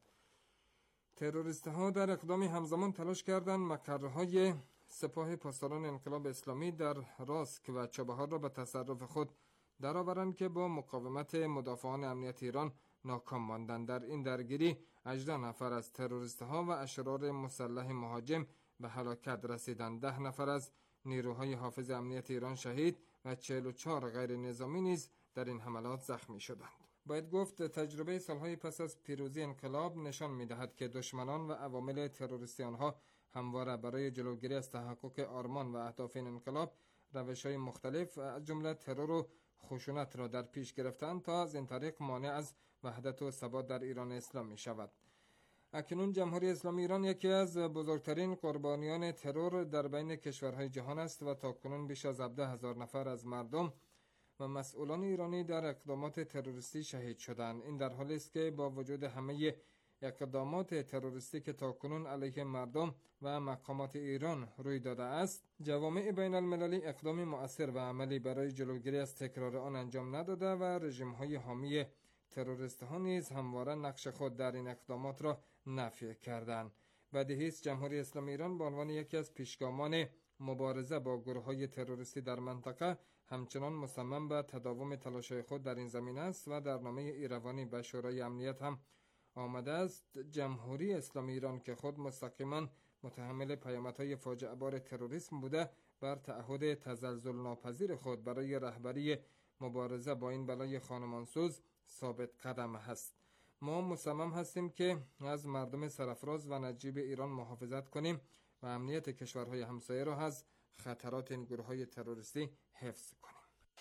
تروریست‌ها در اقدامی همزمان تلاش کردند مقرهای سپاه پاسداران انقلاب اسلامی در راسک و چابهار را به تصرف خود درآورند که با مقاومت مدافعان امنیت ایران ناکام ماندند. در این درگیری 18 نفر از تروریست‌ها و اشرار مسلح مهاجم به هلاکت رسیدند. 10 نفر از نیروهای حافظ امنیت ایران شهید و 44 غیر نظامی نیز در این حملات زخمی شدند. باید گفت تجربه سالهای پس از پیروزی انقلاب نشان می‌دهد که دشمنان و عوامل تروریستی آنها همواره برای جلوگیری از تحقق آرمان و اهداف این انقلاب روش‌های مختلف از جمله ترور و خشونت را در پیش گرفتند تا از این طریق مانع از وحدت و ثبات در ایران اسلامی شود. اکنون جمهوری اسلامی ایران یکی از بزرگترین قربانیان ترور در بین کشورهای جهان است و تاکنون بیش از 17,000 نفر از مردم و مسئولان ایرانی در اقدامات تروریستی شهید شدند. این در حالی است که با وجود همه اقدامات تروریستی که تاکنون علیه مردم و مقامات ایران روی داده است، جوامع بین المللی اقدامی مؤثر و عملی برای جلوگیری از تکرار آن انجام نداده و رژیم‌های حامی تروریست‌ها نیز همواره نقش خود در این اقدامات را نفی کردند. بدیهی است جمهوری اسلامی ایران به عنوان یکی از پیشگامان مبارزه با گروه‌های تروریستی در منطقه همچنان مصمم به تداوم تلاش‌های خود در این زمینه است و در نامه ایروانی به شورای امنیت هم آمده است جمهوری اسلامی ایران که خود مستقیما متحمل پیامدهای فاجعه بار تروریسم بوده بر تعهد تزلزل ناپذیر خود برای رهبری مبارزه با این بلای خانمانسوز ثابت قدم است. ما مصمم هستیم که از مردم سرفراز و نجیب ایران محافظت کنیم و امنیت کشورهای همسایه را از خطرات این گروه‌های تروریستی حفظ کنیم.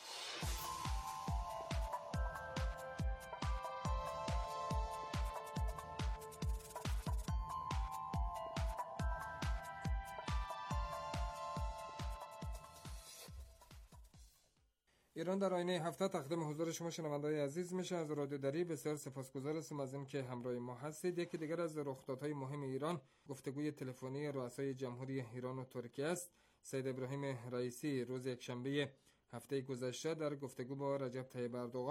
ایران در آینه هفته تقدیم حضور شما شنونده‌های عزیز میشه. از رادیو دری بسیار سپاسگزار هستم از اینکه همراه ما هستید. یکی دیگر از رخدادهای مهم ایران گفتگوی تلفنی رؤسای جمهوری ایران و ترکیه است. سید ابراهیم رئیسی روز یکشنبه هفته گذشته در گفتگو با رجب طیب اردوغان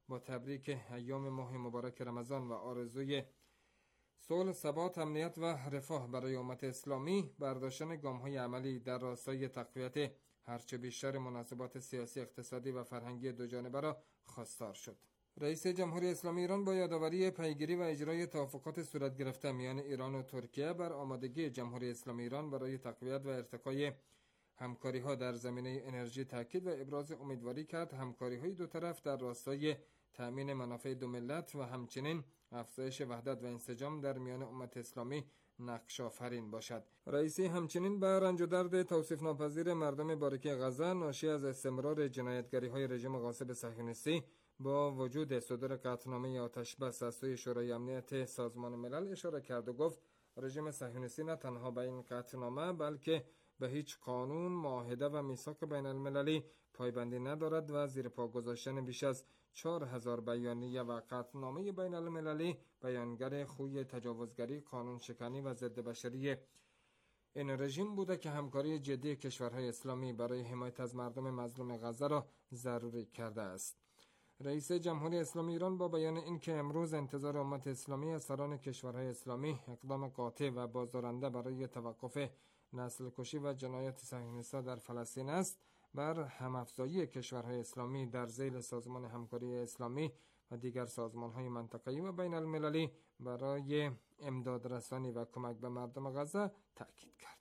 با تبریک ایام ماه مبارک رمضان و آرزوی صلح، ثبات، امنیت و رفاه برای امت اسلامی، برداشتن گام‌های عملی در راستای تقویت هرچه بیشتر مناسبات سیاسی، اقتصادی و فرهنگی دوجانبه را خواستار شد. رئیس جمهوری اسلامی ایران با یادآوری پیگیری و اجرای توافقات صورت گرفته میان ایران و ترکیه بر آمادگی جمهوری اسلامی ایران برای تقویت و ارتقای همکاری‌ها در زمینه انرژی تاکید و ابراز امیدواری کرد همکاری‌های دو طرف در راستای تأمین منافع دو ملت و همچنین افزایش وحدت و انسجام در میان امت اسلامی نقش آفرین باشد. رئیسی همچنین به رنج و درد توصیف ناپذیر مردم باریک غزه ناشی از استمرار جنایتگری‌های رژیم غاصب صهیونیستی با وجود صدور قطعنامه آتش بس از سوی شورای امنیت سازمان ملل اشاره کرد و گفت رژیم صهیونیستی نه تنها به این قطعنامه بلکه به هیچ قانون، معاهده و میثاق بین المللی پایبندی ندارد و زیر پا گذاشتن بیش از 4000 بیانیه و قطعنامه بین المللی بیانگر خوی تجاوزگری، قانون شکنی و ضد بشری این رژیم بوده که همکاری جدی کشورهای اسلامی برای حمایت از مردم مظلوم غزه را ضروری کرده است. رئیس جمهوری اسلامی ایران با بیان اینکه امروز انتظار امت اسلامی از سران کشورهای اسلامی اقدام قاطع و بازدارنده برای توقف نسل کشی و جنایات صهیونیست‌ها در فلسطین است، بر همافزایی کشورهای اسلامی در ذیل سازمان همکاری اسلامی و دیگر سازمان‌های منطقه‌ای و بین المللی برای امداد رسانی و کمک به مردم غزه تأکید کرد.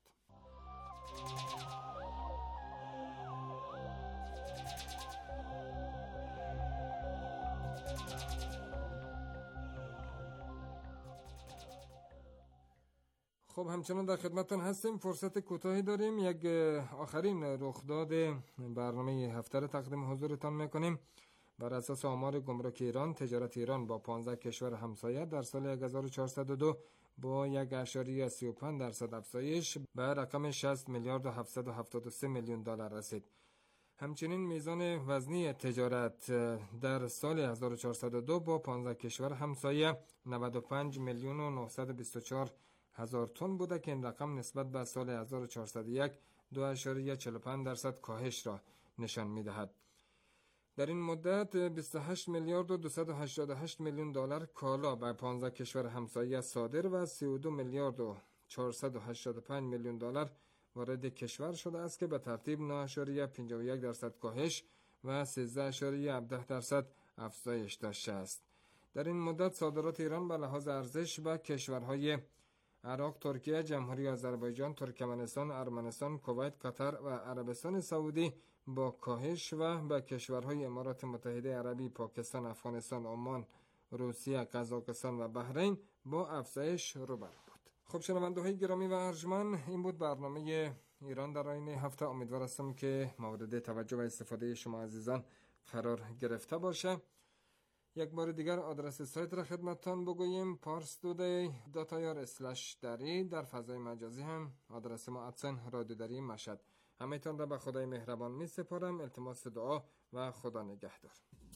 خب همچنان در خدمتتون هستیم. فرصت کوتاهی داریم. یک آخرین رخداد برنامه هفته را تقدیم حضورتان میکنیم. بر اساس آمار گمرک ایران، تجارت ایران با 15 کشور همسایه در سال 1402 با 1.35% افزایش به رقم 60 میلیارد و 773 میلیون دلار رسید. همچنین میزان وزنی تجارت در سال 1402 با 15 کشور همسایه 95 میلیون و 924 هزار تن بوده که این رقم نسبت به سال 1401 2.45% کاهش را نشان می‌دهد. در این مدت 28 میلیارد و 288 میلیون دلار کالا به 15 کشور همسایه صادر و 32 میلیارد و 485 میلیون دلار وارد کشور شده است که به ترتیب 9.51% کاهش و 13.17% افزایش داشته است. در این مدت صادرات ایران به لحاظ ارزش به کشورهای عراق، ترکیه، جمهوری آذربایجان، ترکمنستان، ارمنستان، کویت، قطر و عربستان سعودی با کاهش و به کشورهای امارات متحده عربی، پاکستان، افغانستان، عمان، روسیه، قزاقستان و بحرین با افزایش روبرو بود. خب شنونده‌های گرامی و ارجمند، این بود برنامه ایران در آینه هفته. امیدوار هستم که مورد توجه و استفاده شما عزیزان قرار گرفته باشه. یک بار دیگر آدرس سایت را خدمتتان بگوییم: parstoday.ir/dari. در فضای مجازی هم آدرس ما @رادیودری مشهد. همه‌تان را به خدای مهربان می سپارم. التماس دعا و خدا نگهدار.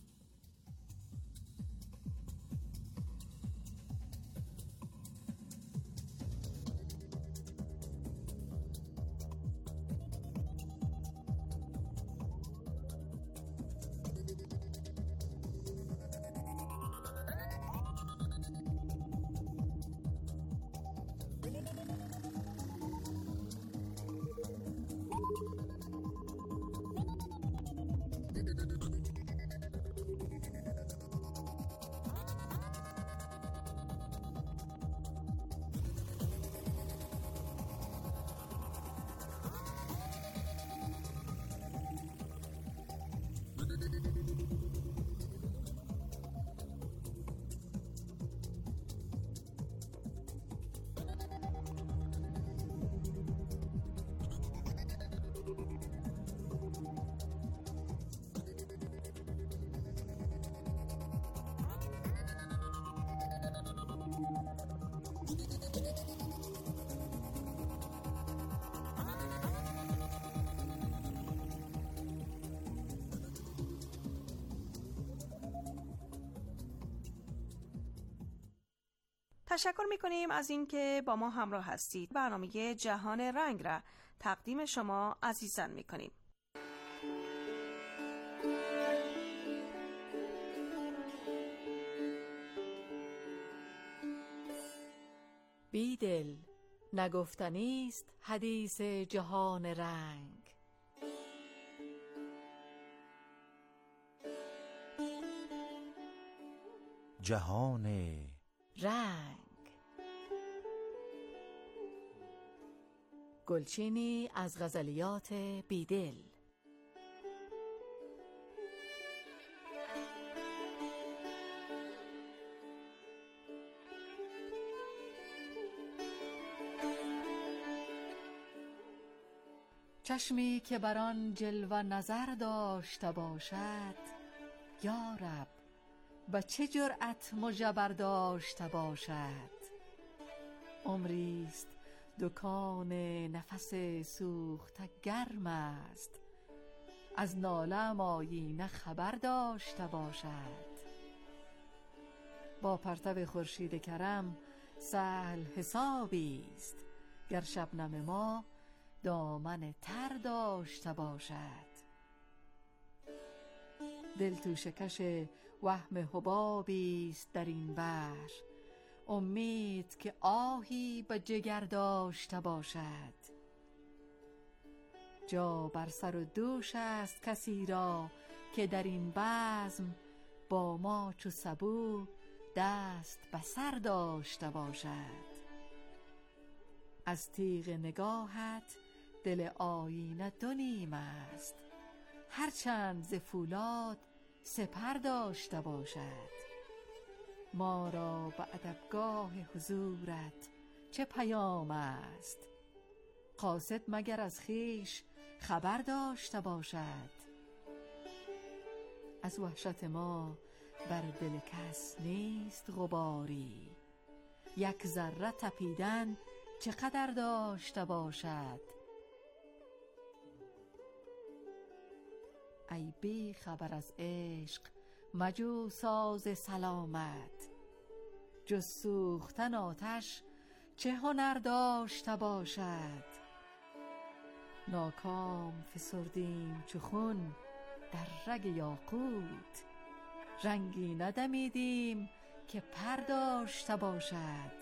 تشکر می‌کنیم از اینکه با ما همراه هستید. برنامه جهان رنگ را تقدیم شما عزیزان می‌کنیم. بیدل نگفتنیست حدیث جهان رنگ. جهان رنگ. گلچینی از غزلیات بیدل. چشمی که بر آن جلوه نظر داشته باشد، یا رب با چه جرأت مژبر داشته باشد. عمریست دکان نفس سوخته گرم است، از ناله‌ام آیینه خبر داشته باشد. با پرتو خورشید کرم سهل حسابی است، گر شبنم ما دامن تر داشته باشد. دل تو شکش وهم حبابی است در این بحر، امید که آهی به جگر داشته باشد. جا بر سر و دوش است کسی را که در این بزم با ما چو سبو دست به سر داشته باشد. از تیغ نگاهت دل آینه دو نیم است، هرچند ز فولاد سپر داشته باشد. ما را به ادبگاه حضورت چه پیام است، قاصد مگر از خویش خبر داشته باشد. از وحشت ما بر دل کس نیست غباری، یک ذره تپیدن چقدر داشته باشد. ای بی خبر از عشق مجو ساز سلامت، جز سوختن آتش چه هنر داشته باشد. ناکام فسردیم چو خون در رگ یاقوت، رنگی ندمیدیم که پر داشته باشد.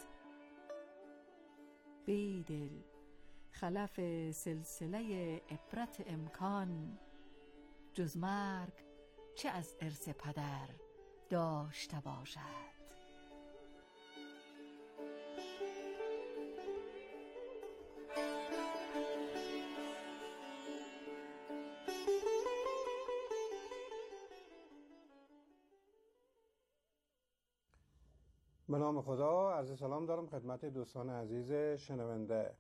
بیدل خلف سلسله عبرت امکان، جز مرگ چه از ارث پدر داشته باشد. به نام خدا، عرض سلام دارم خدمت دوستان عزیز شنونده.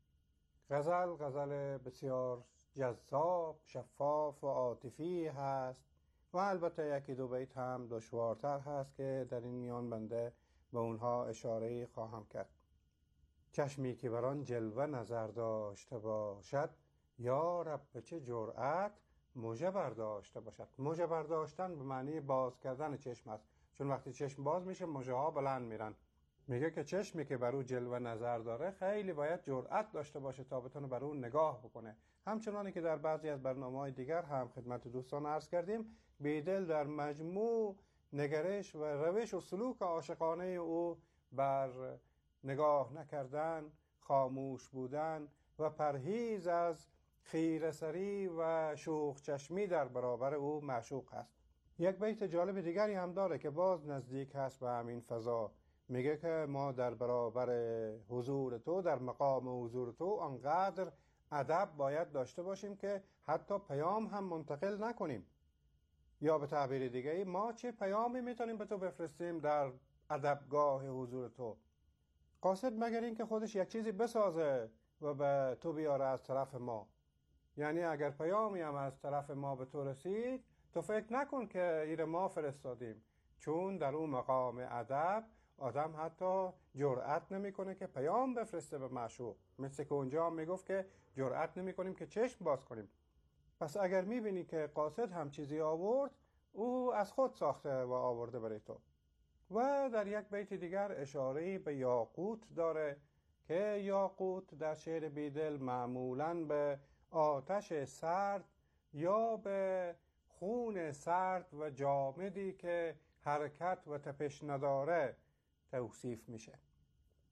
غزل بسیار جذاب، شفاف و عاطفی هست و البته یکی دو بیت هم دشوارتر هست که در این میان بنده به اونها اشاره خواهم کرد. چشمی که بر آن جلوه نظر داشته باشد، یا رب به چه جرأت مژه برداشته باشد. مژه برداشتن به معنی باز کردن چشم است، چون وقتی چشم باز میشه مژه ها بلند میرن. میگه که چشمی که بر او جلوه نظر داره خیلی باید جرأت داشته باشه تا بتونه بر اون نگاه بکنه. همچنانی که در بعضی از برنامه‌های دیگر هم خدمت دوستان عرض کردیم، بیدل در مجموع نگرش و روش و سلوک عاشقانه او بر نگاه نکردن، خاموش بودن و پرهیز از خیره‌سری و شوخ چشمی در برابر او معشوق هست. یک بیت جالب دیگری هم داره که باز نزدیک هست به همین فضا. میگه که ما در برابر حضور تو، در مقام حضور تو، آنقدر ادب باید داشته باشیم که حتی پیام هم منتقل نکنیم. یا به تعبیر دیگه، ما چه پیامی میتونیم به تو بفرستیم در ادبگاه حضور تو؟ قاصد مگر این که خودش یک چیزی بسازه و به تو بیاره از طرف ما. یعنی اگر پیامی هم از طرف ما به تو رسید، تو فکر نکن که ایر ما فرستادیم، چون در اون مقام ادب آدم حتی جرأت نمیکنه که پیام بفرسته به معشوق. مثل که اونجا هم میگفت که جرأت نمیکنیم که چشم باز کنیم. پس اگر میبینی که قاصد هم چیزی آورد، او از خود ساخته و آورده برای تو. و در یک بیت دیگر اشاره‌ای به یاقوت داره که یاقوت در شعر بیدل معمولاً به آتش سرد یا به خون سرد و جامدی که حرکت و تپش نداره توصیف میشه.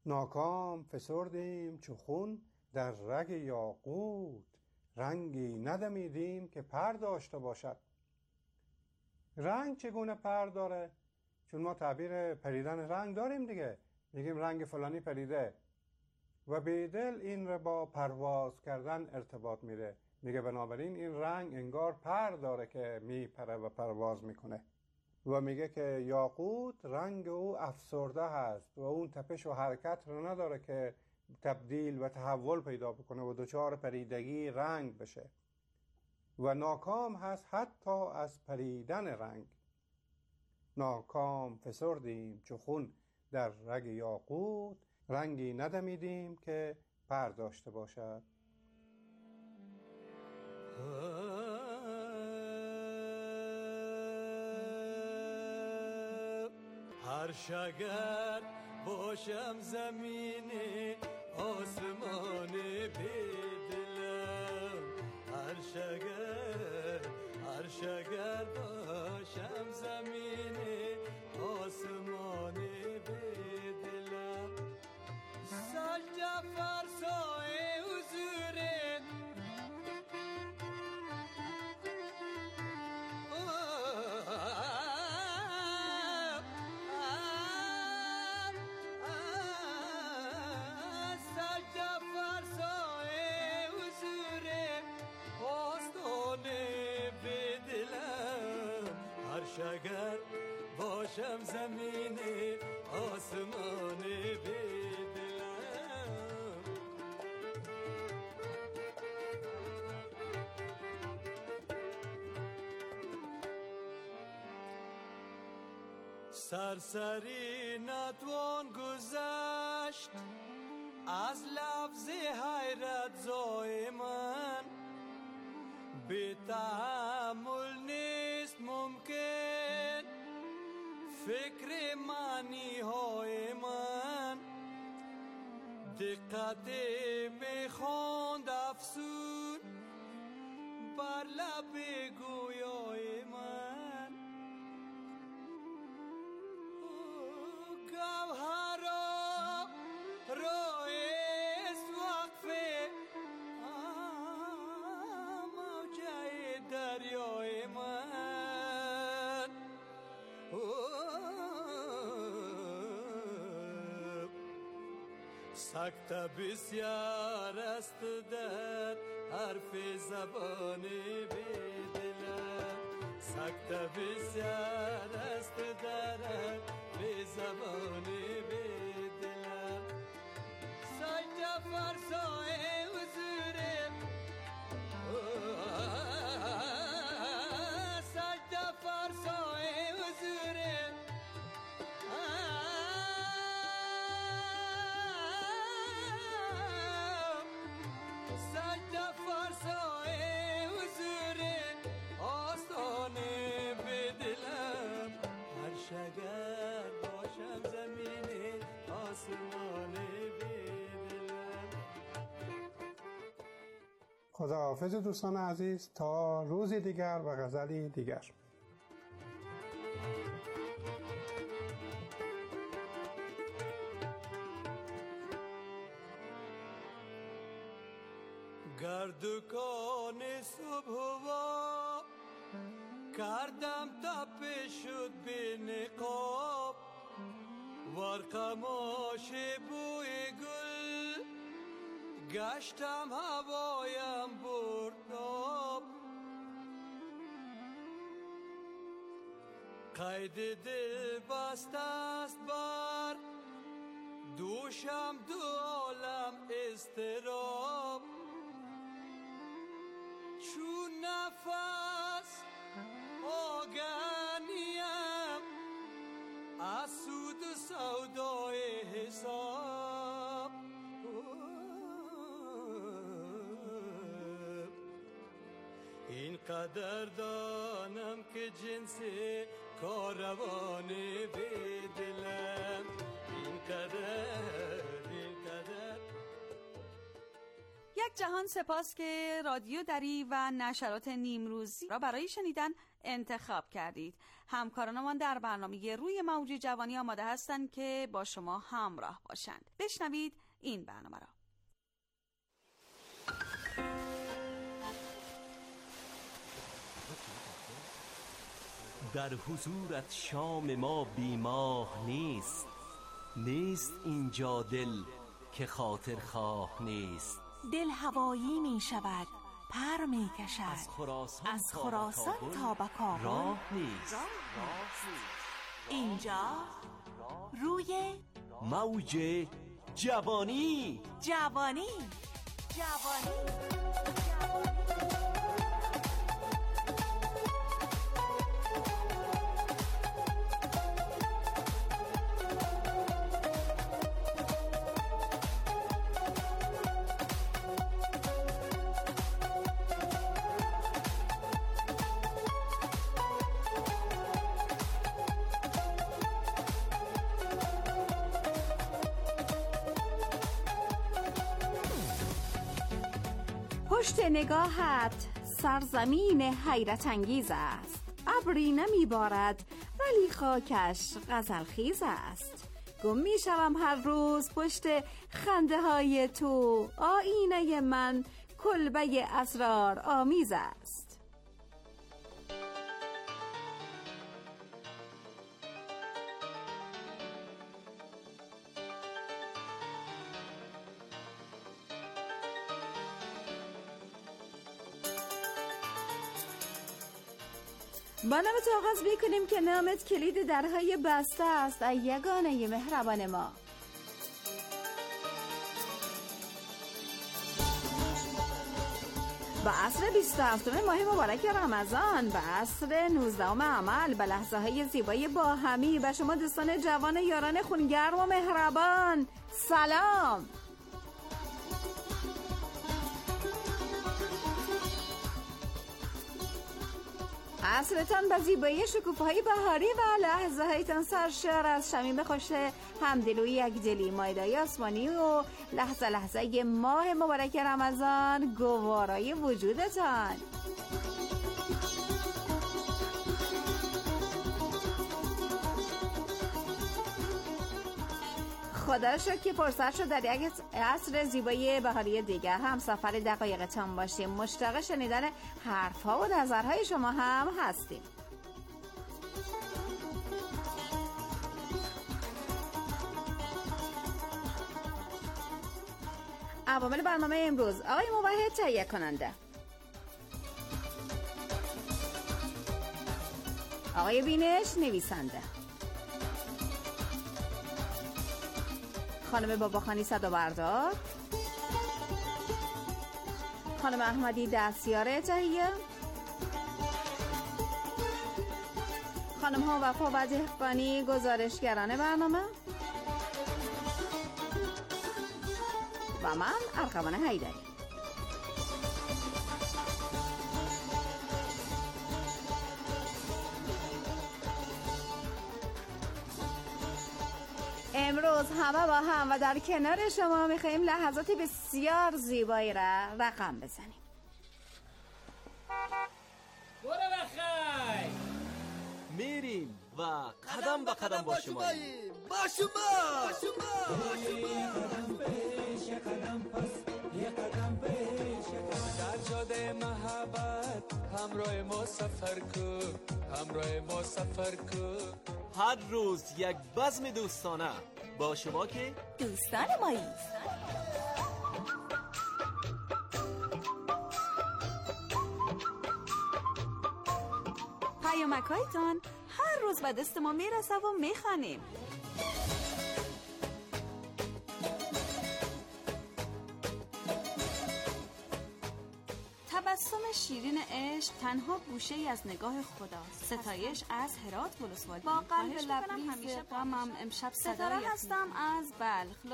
ناکام فسردیم چو خون در رگ یاقوت، رنگی ندمیدیم که پر داشته باشد. رنگ چگونه پر داره؟ چون ما تعبیر پریدن رنگ داریم دیگه، میگیم رنگ فلانی پریده و بیدل این رو با پرواز کردن ارتباط میده. میگه بنابراین این رنگ انگار پر داره که میپره و پرواز میکنه. و میگه که یاقوت رنگ او افسرده هست و اون تپش و حرکت رو نداره که تبدیل و تحول پیدا بکنه و دچار پریدگی رنگ بشه و ناکام هست حتی از پریدن رنگ. ناکام فسردیم چو خون در رگ یاقوت، رنگی ندمیدیم که پر داشته باشد. هر شگر باشم زمین آسمان بدلم، هر شگر باشم زمین آسمان بدلم. سجده فرسای حضورت شگر باشم زمین آسمان بدلم. سرسری نتوان گذشت از لفظ حیرت زای من، بی تحمل نیست ممکن فکر معنی های من. دقتی میخواند افسون بر لب گویای من. گوهرا رایست وقفه موجه دریای من. سکته بسیار است در حرف زبان بدلم، سکته بسیار است در حرف زبان بدلم. سجده فرسای حضورم سجده فرسای حضورم سجده فرسای حضورم آستانه بدلم. هر شگر باشم زمین آسمانه بدلم. خداحافظ دوستان عزیز، تا روزی دیگر و غزلی دیگر. گردکان صبح و کردم تپش شد به نقاب، ورقماش بوی گل گشتم هوایم برداب. قید دل بست است بر دوشم دو عالم اضطراب. چون نفس آگنیم از سود و سودای حساب. این قدر دانم که جنس کاروان بدلم. این قدر یک جهان سپاس که رادیو دری و نشرات نیمروزی را برای شنیدن انتخاب کردید. همکارانمان در برنامه روی موج جوانی آماده هستند که با شما همراه باشند. بشنوید این برنامه را. در حضورت شام ما بیماه نیست، نیست اینجا دل که خاطر خواه نیست. دل هوایی می شود، پر می کشد، از خراسان تا به کابل راه نیست. اینجا روی موج جوانی. پشت نگاهت سرزمین حیرت انگیز است، ابری نمی بارد ولی خاکش غزل خیز است. گم می شوم هر روز پشت خنده های تو، آینه من کلبه اسرار آمیز است. با نامت آغاز میکنیم که نامت کلید درهای بسته است، ای یگانه مهربان ما. به عصر 27 ماه مبارک رمضان، به عصر 19 عمل، به لحظه های زیبای باهمی، به شما دوستان جوان یاران خونگرم و مهربان سلام. عصرتان به زیبایی شکوفه‌های بهاری و لحظه هایتان سرشار از شمیم خوش همدل و یکدلی، مایدای آسمانی و لحظه ماه مبارک رمضان گوارای وجودتان. خدا شکر که فرصت شد در یک عصر زیبای بهاری دیگر هم سفر دقایقتان باشیم. مشتاق شنیدن حرفها و نظرهای شما هم هستیم. عوامل برنامه امروز: آقای موحد تهیه کننده، آقای بینش نویسنده، خانم باباخانی صدابردار، خانم احمدی دستیار تهیه، خانم ها وفا و دهقانی گزارشگران برنامه و من ارغوان حیدری. امروز همه با هم و در کنار شما میخواییم لحظات بسیار زیبایی را رقم بزنیم. برو بخیر میریم و قدم به قدم با شما قدم پیش قدم پس یه قدم پیش در جاده محبت همراه ما سفر کو هر روز یک بزم دوستانه با شما که دوستان مایی. پیامک‌هایتان هر روز به دست ما میرسه و میخوانیم. تبسم شیرین عشق تنها گوشه ای از نگاه خداست. ستایش از هرات ولسوالی. با قلب لبریز غمم امشب صدا هستم از بلخ.